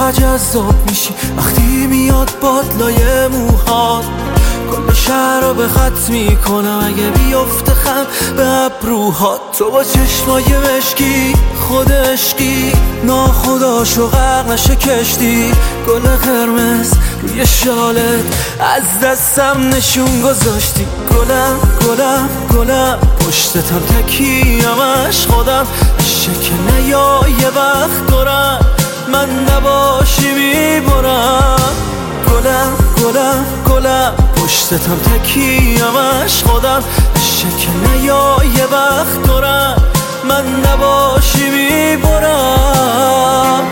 چقدر جذاب میشی وقتی میاد بادلای موهات. کل شهر رو به خط میکنم اگه بیفته خم به ابروهات. تو با چشمای مشکی خود عشقی ناخداشو غرق نشه کشتی. گل قرمز روی شالت از دستم نشون گذاشتی. گلم گلم گلم پشتتم تکیه‌مش خودم. شکل نیا یه وقت دارم من نباشی میبرم. گلم گلم گلم پشتتم تکیه‌مش خودم. شکل نیا یه وقت دارم من نباشی میبرم.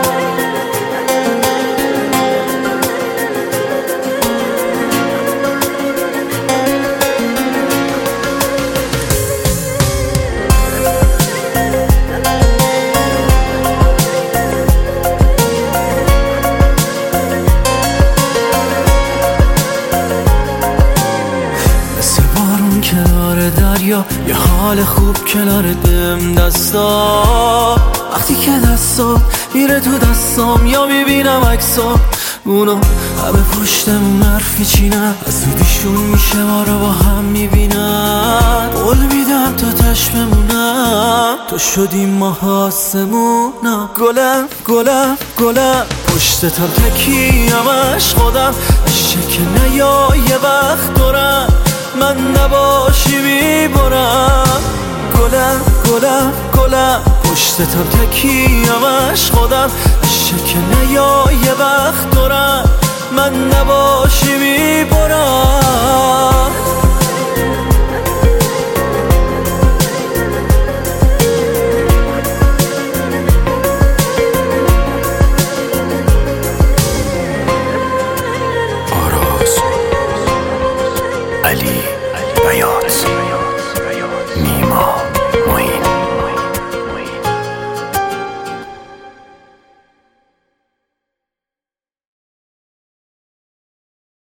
کنار دریا یه حال خوب کنار دم دستا. وقتی که دستا میره تو دستام یا میبینم عکسا اونو همه پشتمون حرف میچینن. از زودیشون میشه ما رو با هم میبینن. قول میدم تا تش بمونم تو شدیم ماه آسمونم. گلم گلم گلم پشتتم تکیه‌مش خودم. شکل نیا یه وقت دارم من نباشی میبرم. گلم گلم گلم پشتتم تکیه‌مش خودم. شکل نیا یه وقت دارم من نباشی میبرم.